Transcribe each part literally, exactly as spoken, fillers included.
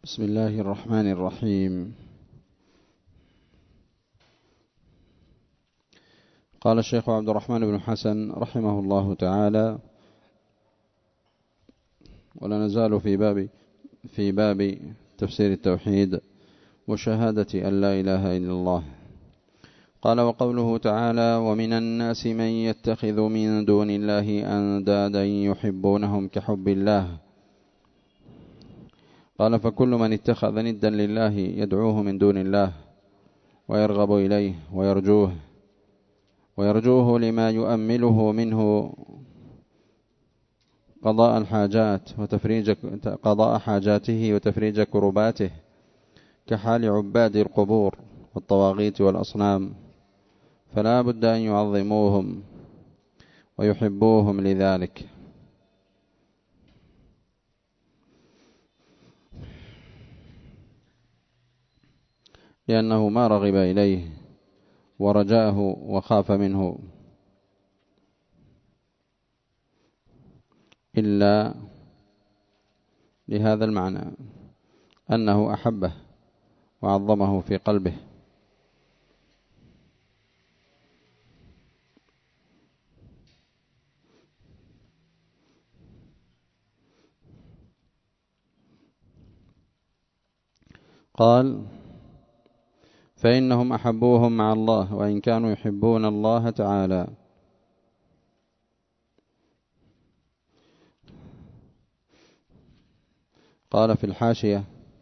بسم الله الرحمن الرحيم. قال الشيخ عبد الرحمن بن حسن رحمه الله تعالى: ولا نزال في باب في باب تفسير التوحيد وشهادة أن لا إله إلا الله. قال: وقوله تعالى: ومن الناس من يتخذ من دون الله أندادا يحبونهم كحب الله. قال: فكل من اتخذ ندا لله يدعوه من دون الله ويرغب إليه ويرجوه ويرجوه لما يؤمله منه قضاء الحاجات وتفريج قضاء حاجاته وتفريج كرباته، كحال عباد القبور والطواغيت والأصنام، فلا بد أن يعظموهم ويحبوهم لذلك. لأنه ما رغب إليه ورجاه وخاف منه إلا لهذا المعنى، أنه أحبه وعظمه في قلبه. قال: فإنهم أحبوهم مع الله وإن كانوا يحبون الله تعالى. قال في الحاشية: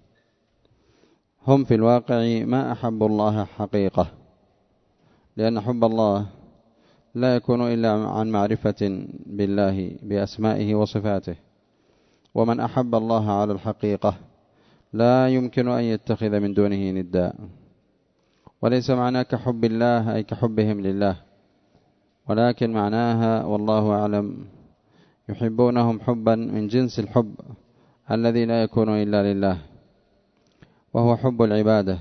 هم في الواقع ما أحبوا الله حقيقة، لأن حب الله لا يكون إلا عن معرفة بالله بأسمائه وصفاته، ومن أحب الله على الحقيقة لا يمكن أن يتخذ من دونه ندا. وليس معناه كحب الله أي كحبهم لله، ولكن معناها والله أعلم يحبونهم حبا من جنس الحب الذي لا يكون إلا لله، وهو حب العبادة،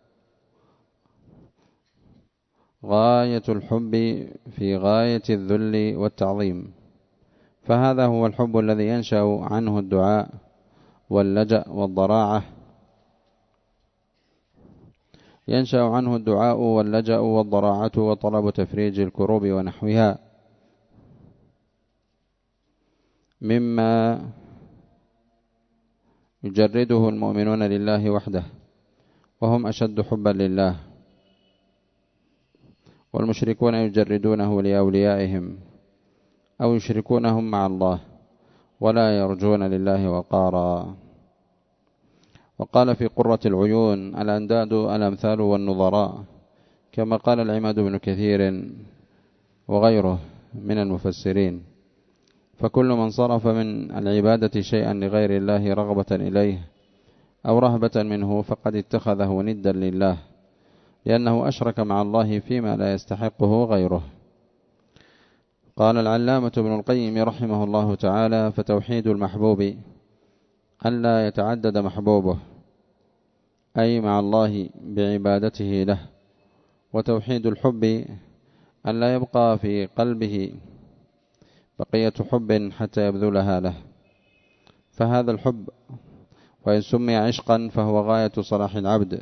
غاية الحب في غاية الذل والتعظيم. فهذا هو الحب الذي ينشأ عنه الدعاء واللجأ والضراعة ينشأ عنه الدعاء واللجأ والضراعة وطلب تفريج الكروب ونحوها، مما يجرده المؤمنون لله وحده وهم أشد حبا لله، والمشركون يجردونه لأوليائهم أو يشركونهم مع الله ولا يرجون لله وقارا. وقال في قرة العيون: الأنداد الأمثال والنظراء، كما قال العماد بن كثير وغيره من المفسرين. فكل من صرف من العبادة شيئا لغير الله رغبة إليه أو رهبة منه فقد اتخذه ندا لله، لأنه أشرك مع الله فيما لا يستحقه غيره. قال العلامة ابن القيم رحمه الله تعالى: فتوحيد المحبوب أن لا يتعدد محبوبه، أي مع الله بعبادته له، وتوحيد الحب أن لا يبقى في قلبه بقية حب حتى يبذلها له. فهذا الحب وإن سمي عشقا فهو غاية صلاح العبد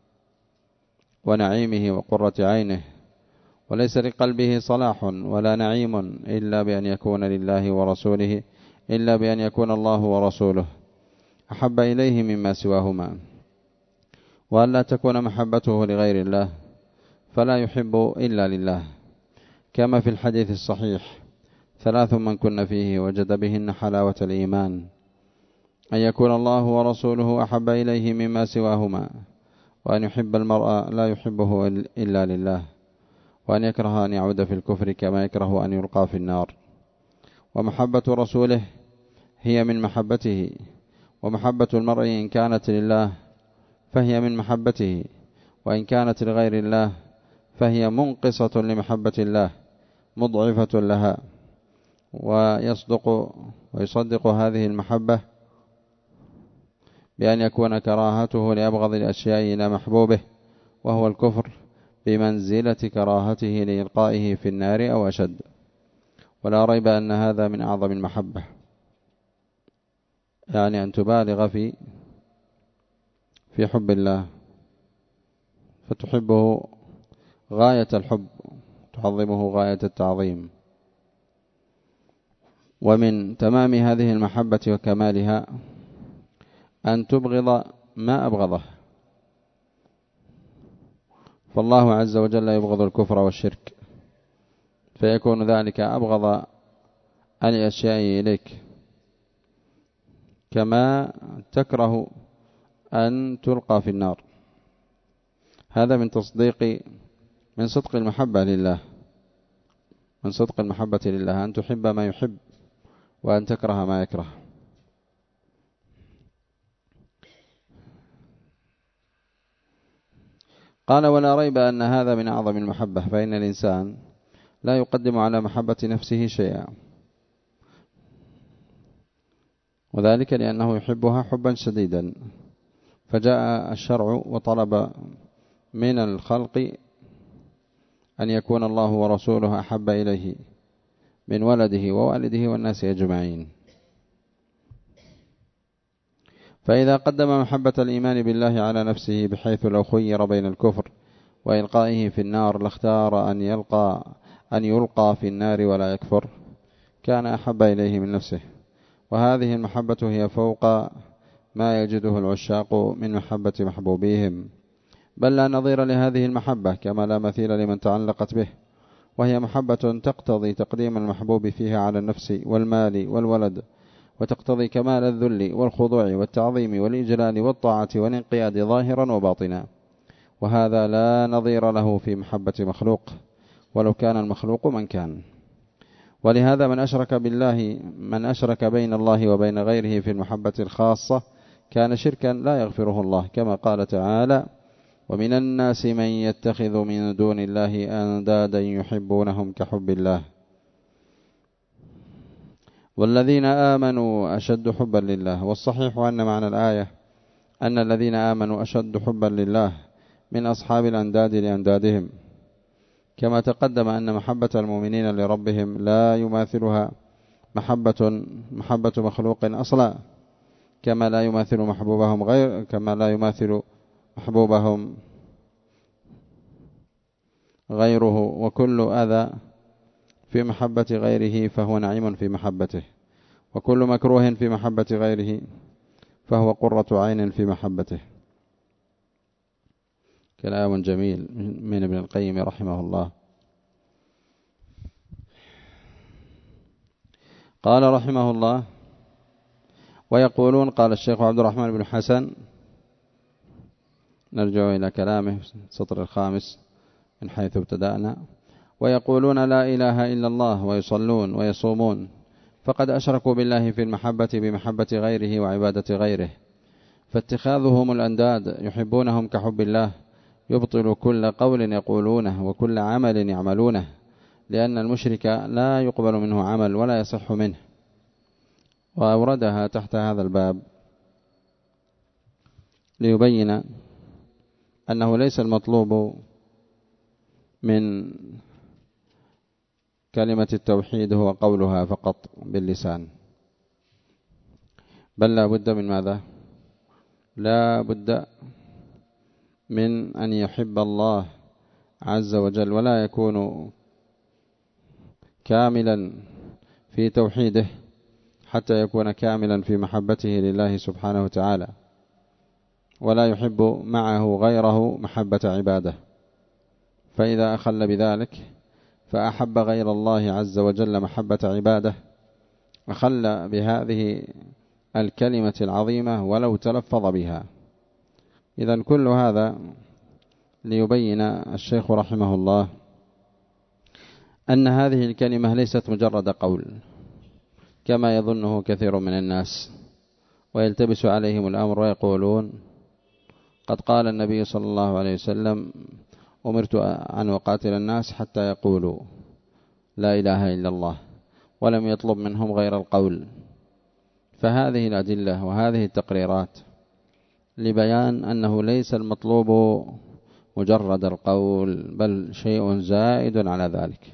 ونعيمه وقرة عينه، وليس لقلبه صلاح ولا نعيم إلا بأن يكون لله ورسوله إلا بأن يكون الله ورسوله أحب إليه مما سواهما، وأن لا تكون محبته لغير الله فلا يحب إلا لله، كما في الحديث الصحيح: ثلاث من كن فيه وجد بهن حلاوة الإيمان: أن يكون الله ورسوله أحب إليه مما سواهما، وأن يحب المرء لا يحبه إلا لله، وأن يكره أن يعود في الكفر كما يكره أن يلقى في النار. ومحبة رسوله هي من محبته، ومحبة المرء إن كانت لله فهي من محبته، وإن كانت لغير الله فهي منقصة لمحبة الله مضعفة لها. ويصدق ويصدق هذه المحبة بأن يكون كراهته لأبغض الأشياء إلى محبوبه، وهو الكفر، بمنزلة كراهته لإلقائه في النار أو أشد. ولا ريب أن هذا من أعظم المحبة، يعني أن تبالغ في في حب الله فتحبه غاية الحب، تعظمه غاية التعظيم. ومن تمام هذه المحبة وكمالها أن تبغض ما أبغضه، فالله عز وجل يبغض الكفر والشرك، فيكون ذلك أبغض الأشياء إليك، كما تكره أن تلقى في النار. هذا من تصديق من صدق المحبة لله، من صدق المحبة لله أن تحب ما يحب وأن تكره ما يكره. قال: ولا ريب أن هذا من أعظم المحبة، فإن الإنسان لا يقدم على محبة نفسه شيئا، وذلك لأنه يحبها حبا شديدا، فجاء الشرع وطلب من الخلق أن يكون الله ورسوله أحب إليه من ولده ووالده والناس أجمعين. فإذا قدم محبة الإيمان بالله على نفسه، بحيث لو خير بين الكفر وإلقائه في النار لاختار أن يلقى أن يلقى في النار ولا يكفر، كان أحب إليه من نفسه. وهذه المحبة هي فوق ما يجده العشاق من محبة محبوبيهم، بل لا نظير لهذه المحبة، كما لا مثيل لمن تعلقت به، وهي محبة تقتضي تقديم المحبوب فيها على النفس والمال والولد، وتقتضي كمال الذل والخضوع والتعظيم والإجلال والطاعة والانقياد ظاهرا وباطنا، وهذا لا نظير له في محبة مخلوق، ولو كان المخلوق من كان. ولهذا من أشرك بالله من أشرك بين الله وبين غيره في المحبة الخاصة كان شركا لا يغفره الله، كما قال تعالى: ومن الناس من يتخذ من دون الله أندادا يحبونهم كحب الله والذين آمنوا أشد حبا لله. والصحيح أن معنى الآية أن الذين آمنوا أشد حبا لله من أصحاب الأنداد لأندادهم، كما تقدم أن محبة المؤمنين لربهم لا يماثلها محبة محبة مخلوق أصلا، كما لا يماثل محبوبهم غير كما لا يماثل محبوبهم غيره. وكل أذى في محبة غيره فهو نعيم في محبته، وكل مكروه في محبة غيره فهو قرة عين في محبته. كلام جميل من ابن القيم رحمه الله. قال رحمه الله: ويقولون، قال الشيخ عبد الرحمن بن حسن، نرجع إلى كلامه السطر الخامس من حيث ابتدأنا: ويقولون لا إله إلا الله ويصلون ويصومون، فقد أشركوا بالله في المحبة بمحبة غيره وعبادة غيره، فاتخاذهم الأنداد يحبونهم كحب الله يبطل كل قول يقولونه وكل عمل يعملونه، لأن المشرك لا يقبل منه عمل ولا يصح منه. وأوردها تحت هذا الباب ليبين أنه ليس المطلوب من كلمة التوحيد هو قولها فقط باللسان، بل لا بد من ماذا؟ لا بد من أن يحب الله عز وجل، ولا يكون كاملا في توحيده حتى يكون كاملا في محبته لله سبحانه وتعالى، ولا يحب معه غيره محبة عباده. فإذا أخل بذلك فأحب غير الله عز وجل محبة عباده، أخل بهذه الكلمة العظيمة ولو تلفظ بها. إذن كل هذا ليبين الشيخ رحمه الله أن هذه الكلمة ليست مجرد قول كما يظنه كثير من الناس، ويلتبس عليهم الأمر ويقولون: قد قال النبي صلى الله عليه وسلم: أمرت أن أقاتل الناس حتى يقولوا لا إله إلا الله، ولم يطلب منهم غير القول. فهذه الأدلة وهذه التقريرات لبيان أنه ليس المطلوب مجرد القول، بل شيء زائد على ذلك،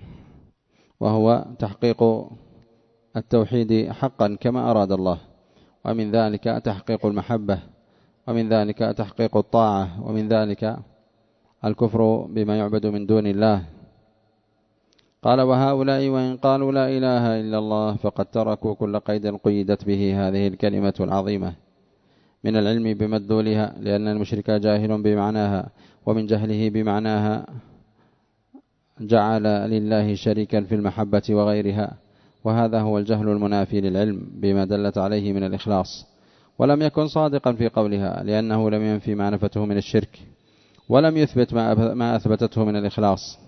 وهو تحقيق التوحيد حقا كما أراد الله، ومن ذلك تحقيق المحبة، ومن ذلك تحقيق الطاعة، ومن ذلك الكفر بما يعبد من دون الله. قال وهؤلاء وإن قالوا لا إله إلا الله فقد تركوا كل قيد قيدت به هذه الكلمة العظيمة من العلم بمدلولها، لأن المشرك جاهل بمعناها، ومن جهله بمعناها جعل لله شريكا في المحبة وغيرها، وهذا هو الجهل المنافي للعلم بما دلت عليه من الإخلاص. ولم يكن صادقا في قولها، لأنه لم ينفي ما نفته من الشرك، ولم يثبت ما أثبتته من الإخلاص.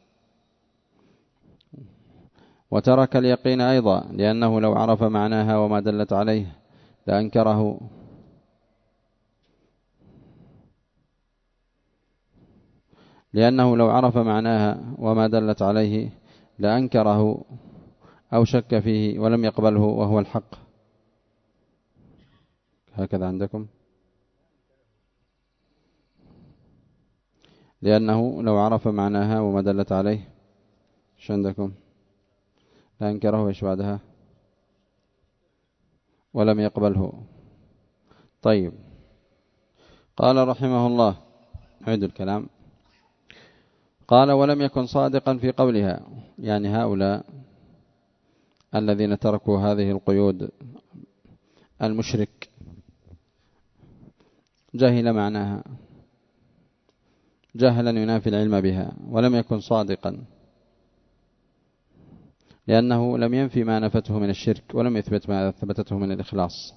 وترك اليقين أيضا، لأنه لو عرف معناها وما دلت عليه لأنكره لأنه لو عرف معناها وما دلت عليه لأنكره أو شك فيه ولم يقبله وهو الحق. هكذا عندكم، لأنه لو عرف معناها وما دلت عليه ايش عندكم؟ لأنكره ايش بعدها؟ ولم يقبله. طيب، قال رحمه الله، عيد الكلام، قال ولم يكن صادقا في قولها، يعني هؤلاء الذين تركوا هذه القيود، المشرك جهل معناها جهلا ينافي العلم بها، ولم يكن صادقا لأنه لم ينفي ما نفته من الشرك، ولم يثبت ما ثبتته من الإخلاص.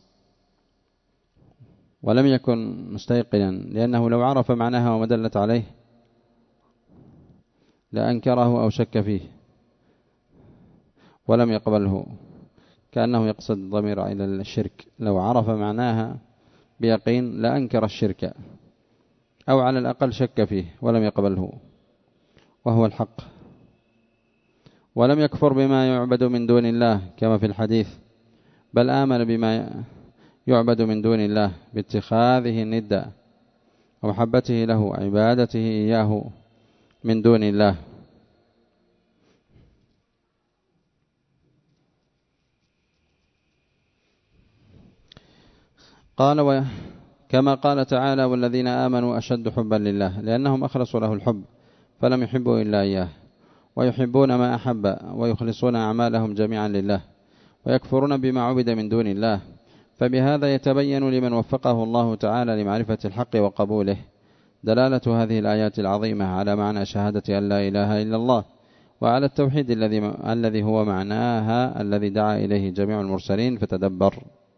ولم يكن مستيقنا، لأنه لو عرف معناها وما دلت عليه لأنكره أو شك فيه ولم يقبله، كأنه يقصد الضمير إلى الشرك. لو عرف معناها بيقين لأنكر الشرك، أو على الأقل شك فيه ولم يقبله وهو الحق. ولم يكفر بما يعبد من دون الله كما في الحديث، بل آمن بما يعبد من دون الله باتخاذه الندى ومحبته له عبادته إياه من دون الله. قال كما قال تعالى والذين آمنوا أشد حبا لله، لأنهم أخلصوا له الحب فلم يحبوا إلا إياه، ويحبون ما أحب ويخلصون أعمالهم جميعا لله، ويكفرون بما عبد من دون الله. فبهذا يتبين لمن وفقه الله تعالى لمعرفة الحق وقبوله دلالة هذه الآيات العظيمة على معنى شهادة أن لا إله إلا الله، وعلى التوحيد الذي الذي هو معناها الذي دعا إليه جميع المرسلين. فتدبر.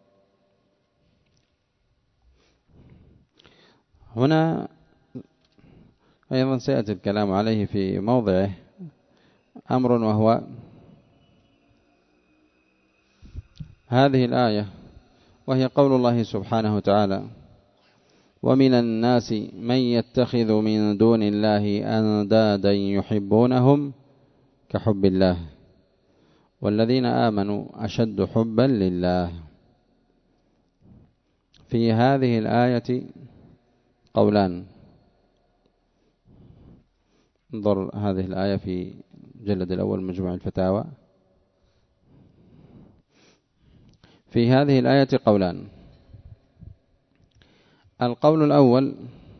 هنا أيضا سيأتي الكلام عليه في موضعه أمر، وهو هذه الآية، وهي قول الله سبحانه وتعالى ومن الناس من يتخذ من دون الله أندادا يحبونهم كحب الله والذين آمنوا أشد حبا لله. في هذه الآية قولان، انظر هذه الآية في جلد الأول مجموع الفتاوى. في هذه الآية قولان. القول الأول،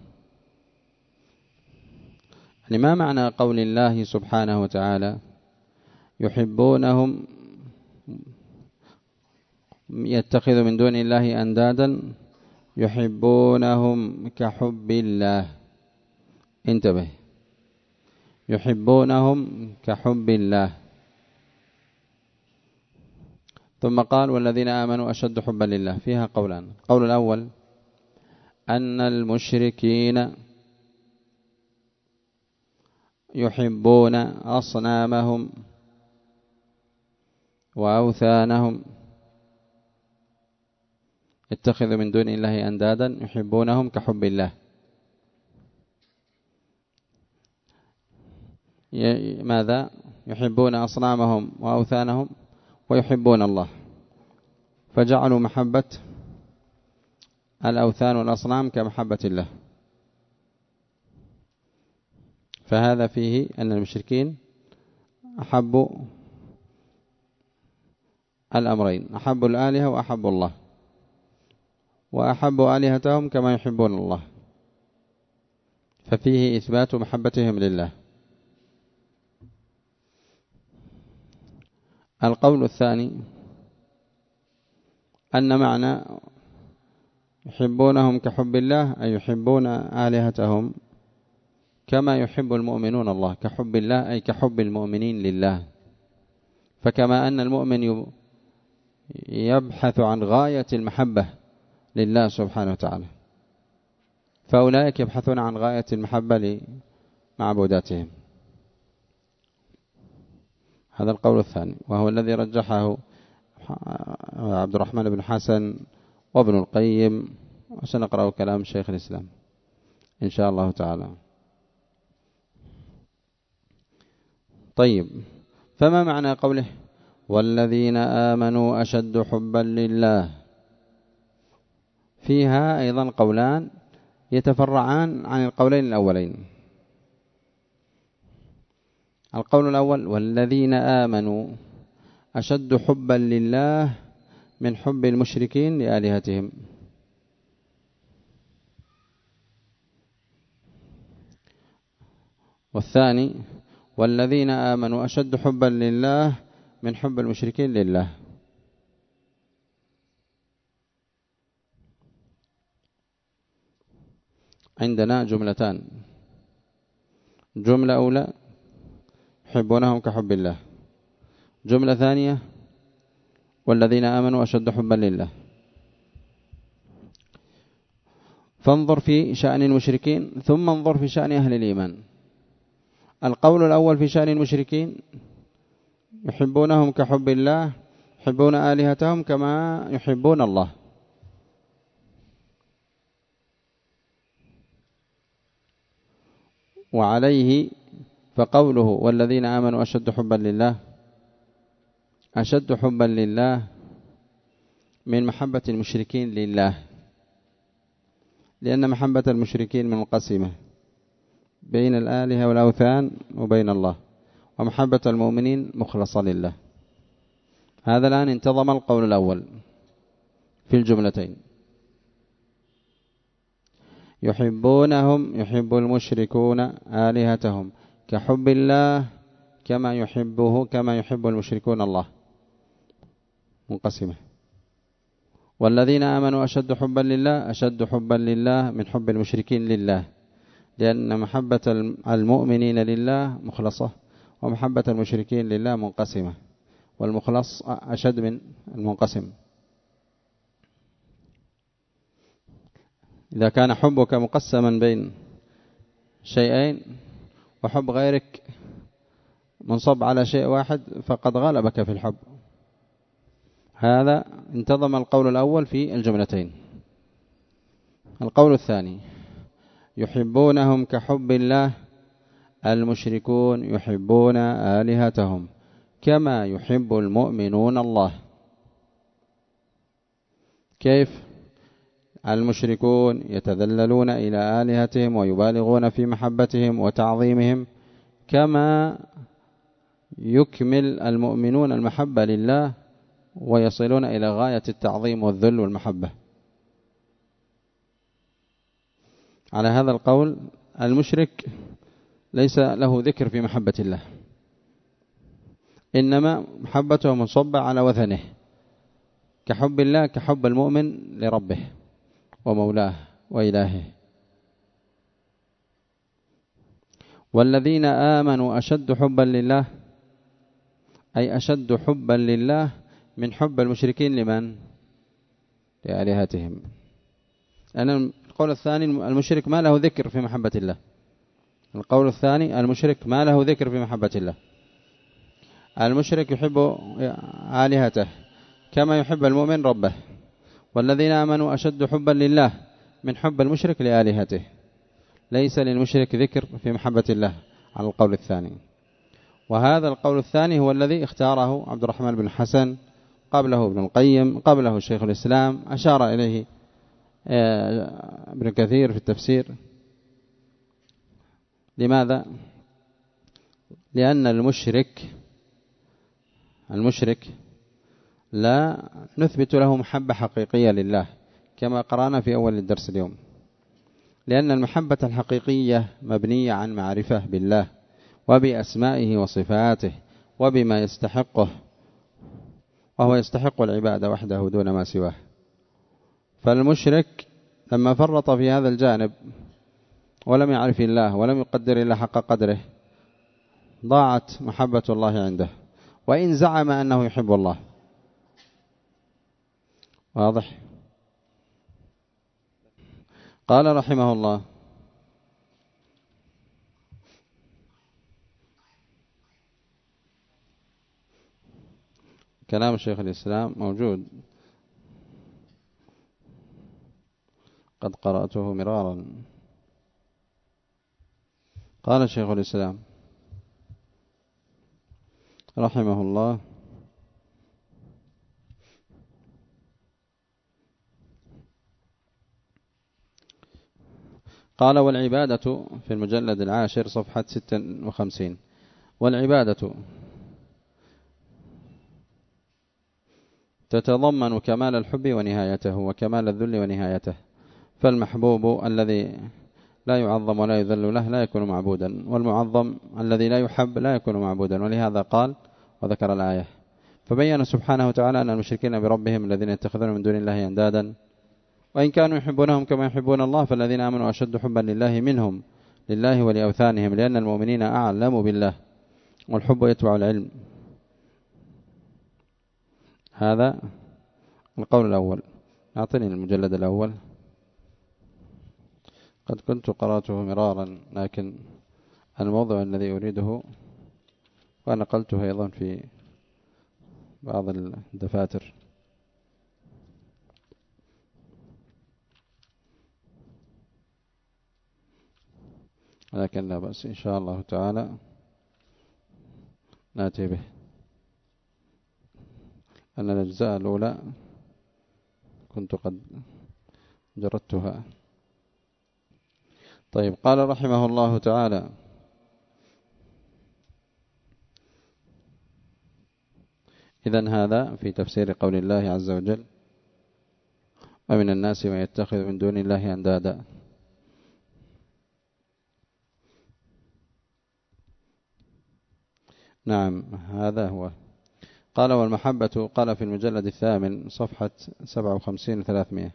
يعني ما معنى قول الله سبحانه وتعالى يحبونهم يتخذ من دون الله أندادا يحبونهم كحب الله. انتبه، يحبونهم كحب الله. ثم قال والذين آمنوا أشد حبا لله. فيها قولان. القول الأول أن المشركين يحبون أصنامهم وأوثانهم، يتخذ من دون الله أندادا يحبونهم كحب الله. ماذا؟ يحبون أصنامهم وأوثانهم ويحبون الله، فجعلوا محبة الأوثان والأصنام كمحبة الله. فهذا فيه أن المشركين أحبوا الأمرين، أحبوا الآلهة وأحبوا الله. وأحبوا آلهتهم كما يحبون الله، ففيه إثبات محبتهم لله. القول الثاني أن معنى يحبونهم كحب الله أي يحبون آلهتهم كما يحب المؤمنون الله، كحب الله أي كحب المؤمنين لله. فكما أن المؤمن يبحث عن غاية المحبة لله سبحانه وتعالى، فأولئك يبحثون عن غاية المحبة لمعبوداتهم. هذا القول الثاني، وهو الذي رجحه عبد الرحمن بن حسن وابن القيم، وسنقرأ كلام شيخ الإسلام إن شاء الله تعالى. طيب، فما معنى قوله والذين آمنوا أشد حبا لله؟ فيها أيضا قولان يتفرعان عن القولين الأولين. القول الأول والذين آمنوا أشد حبا لله من حب المشركين لآلهتهم. والثاني والذين آمنوا أشد حبا لله من حب المشركين لله. عندنا جملتان، جملة أولى يحبونهم كحب الله، جملة ثانية والذين آمنوا أشد حبا لله. فانظر في شأن المشركين ثم انظر في شأن أهل الإيمان. القول الأول في شأن المشركين يحبونهم كحب الله، يحبون آلهتهم كما يحبون الله. وعليه فقوله والذين آمنوا أشد حبا لله، أشد حبا لله من محبة المشركين لله، لأن محبة المشركين منقسمة بين الآلهة والأوثان وبين الله، ومحبة المؤمنين مخلصة لله. هذا الآن انتظم القول الأول في الجملتين، يحبونهم يحب المشركون آلهتهم كحب الله كما يحبه كما يحب المشركون الله، منقسمة. والذين آمنوا أشد حبا لله، أشد حبا لله من حب المشركين لله، لأن محبة المؤمنين لله مخلصة، ومحبة المشركين لله منقسمة، والمخلص أشد من المنقسم. إذا كان حبك مقسما بين شيئين وحب غيرك منصب على شيء واحد فقد غلبك في الحب. هذا انتظم القول الأول في الجملتين. القول الثاني يحبونهم كحب الله، المشركون يحبون آلهتهم كما يحب المؤمنون الله. كيف؟ المشركون يتذللون إلى آلهتهم ويبالغون في محبتهم وتعظيمهم كما يكمل المؤمنون المحبة لله ويصلون إلى غاية التعظيم والذل والمحبة. على هذا القول المشرك ليس له ذكر في محبة الله، إنما محبته منصبة على وثنه كحب الله، كحب المؤمن لربه ومولاه وإلهه. والذين آمنوا أشد حبا لله أي أشد حبا لله من حب المشركين لمن؟ لآلهتهم. أنا القول الثاني المشرك ما له ذكر في محبة الله. القول الثاني المشرك ما له ذكر في محبة الله. المشرك يحب آلهته كما يحب المؤمن ربه. والذين آمنوا أشد حبا لله من حب المشرك لآلهته. ليس للمشرك ذكر في محبة الله على القول الثاني. وهذا القول الثاني هو الذي اختاره عبد الرحمن بن حسن، قبله ابن القيم، قبله شيخ الإسلام، أشار إليه ابن كثير في التفسير. لماذا؟ لأن المشرك المشرك لا نثبت له محبة حقيقية لله كما قرأنا في أول الدرس اليوم، لأن المحبة الحقيقية مبنية عن معرفة بالله وبأسمائه وصفاته وبما يستحقه، وهو يستحق العبادة وحده دون ما سواه. فالمشرك لما فرط في هذا الجانب ولم يعرف الله ولم يقدر الله حق قدره ضاعت محبة الله عنده، وإن زعم أنه يحب الله. واضح؟ قال رحمه الله: كلام شيخ الإسلام موجود، قد قرأته مرارا. قال شيخ الإسلام رحمه الله: قال: والعبادة، في المجلد العاشر صفحة ستة وخمسين: والعبادة تتضمن كمال الحب ونهايته، وكمال الذل ونهايته. فالمحبوب الذي لا يعظم ولا يذل له لا يكون معبودا، والمعظم الذي لا يحب لا يكون معبودا. ولهذا قال وذكر الآية، فبين سبحانه وتعالى أن المشركين بربهم الذين يتخذون من دون الله أندادا وإن كانوا يحبونهم كما يحبون الله فالذين آمنوا أشد حبا لله منهم لله ولأوثانهم، لأن المؤمنين أعلم بالله، والحب يتبع العلم. هذا القول الأول. أعطني المجلد الأول، قد كنت قرأته مرارا لكن الموضوع الذي أريده ونقلته أيضا في بعض الدفاتر، لكن لا بأس إن شاء الله تعالى نأتي به، أن الأجزاء الأولى كنت قد جردتها. طيب، قال رحمه الله تعالى: إذن هذا في تفسير قول الله عز وجل: ومن الناس من يتخذ من دون الله أندادا. نعم، هذا هو. قال: والمحبة، قال في المجلد الثامن صفحة سبعة وخمسين وثلاثمائة: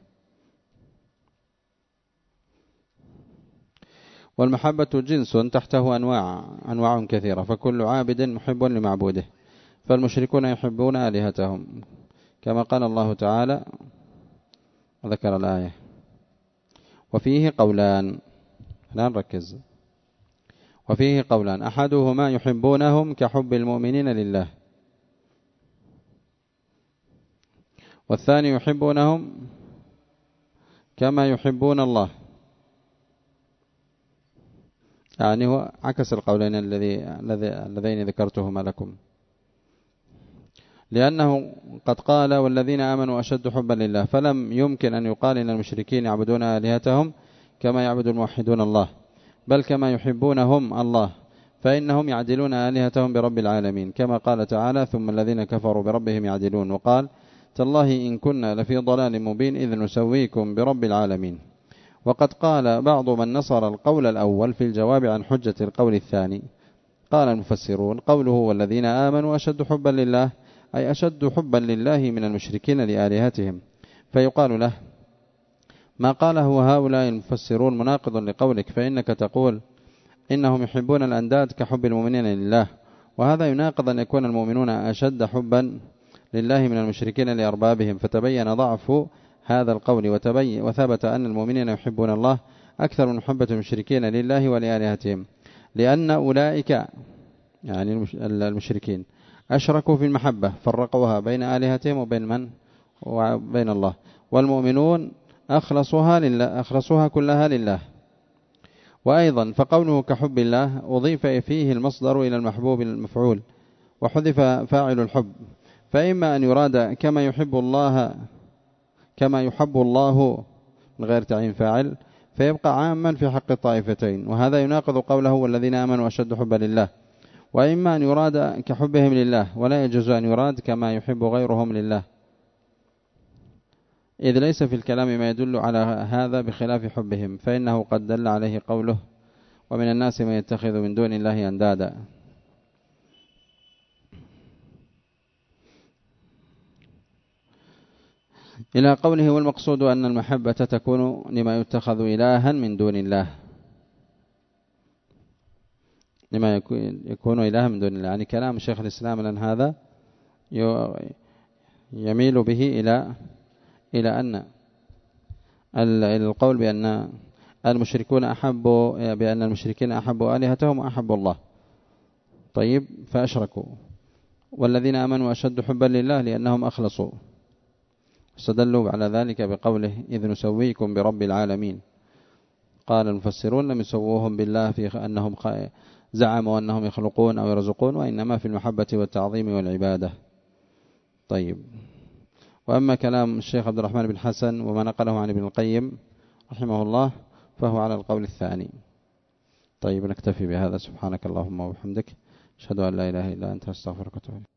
والمحبة جنس تحته أنواع أنواع كثيرة، فكل عابد محب لمعبوده، فالمشركون يحبون آلهتهم كما قال الله تعالى وذكر الآية. وفيه قولان، لا نركز. وفيه قولان: أحدهما يحبونهم كحب المؤمنين لله، والثاني يحبونهم كما يحبون الله. يعني هو عكس القولين الذي اللذين ذكرتهما لكم، لأنه قد قال: والذين آمنوا أشد حبا لله، فلم يمكن أن يقال إن المشركين يعبدون آلهتهم كما يعبد الموحدون الله، بل كما يحبونهم الله، فإنهم يعدلون آلهتهم برب العالمين، كما قال تعالى: ثم الذين كفروا بربهم يعدلون. وقال: تالله إن كنا لفي ضلال مبين إذ نسويكم برب العالمين. وقد قال بعض من نصر القول الأول في الجواب عن حجة القول الثاني، قال المفسرون: قوله والذين آمنوا أشد حبا لله أي أشد حبا لله من المشركين لآلهتهم، فيقال له: ما قاله هؤلاء المفسرون مناقض لقولك، فإنك تقول إنهم يحبون الأنداد كحب المؤمنين لله، وهذا يناقض أن يكون المؤمنون أشد حبا لله من المشركين لأربابهم. فتبين ضعف هذا القول، وتبين وثبت أن المؤمنين يحبون الله أكثر من محبة المشركين لله ولآلهتهم، لأن أولئك يعني المشركين أشركوا في المحبة، فرقوها بين آلهتهم وبين من وبين الله، والمؤمنون أخلصوها لله، أخلصوها كلها لله. وأيضا فقوله كحب الله أضيف فيه المصدر إلى المحبوب المفعول، وحذف فاعل الحب، فإما أن يراد كما يحب الله كما يحب الله من غير تعيين فاعل، فيبقى عاما في حق الطائفتين، وهذا يناقض قوله والذين آمنوا أشد حبا لله. وإما أن يراد كحبهم لله، ولا يجوز أن يراد كما يحب غيرهم لله، إذ ليس في الكلام ما يدل على هذا بخلاف حبهم، فإنه قد دل عليه قوله ومن الناس من يتخذ من دون الله أندادا. إلى قوله والمقصود أن المحبة تكون لما يتخذ إلها من دون الله، لما يكون إلها من دون الله. يعني كلام شيخ الإسلام لأن هذا يميل به إلى إلى أن القول بأن المشركون أحبوا بأن المشركين أحبوا آلهتهم وأحبوا الله، طيب فأشركوا، والذين آمنوا أشد حبا لله لأنهم أخلصوا، استدلوا على ذلك بقوله إذ نسويكم برب العالمين. قال المفسرون لم يسووهم بالله في أنهم زعموا أنهم يخلقون أو يرزقون، وإنما في المحبة والتعظيم والعبادة. طيب، وأما كلام الشيخ عبد الرحمن بن حسن وما نقله عن ابن القيم رحمه الله فهو على القول الثاني. طيب، نكتفي بهذا. سبحانك اللهم وبحمدك، أشهد أن لا إله إلا أنت، أستغفرك وأتوب إليك.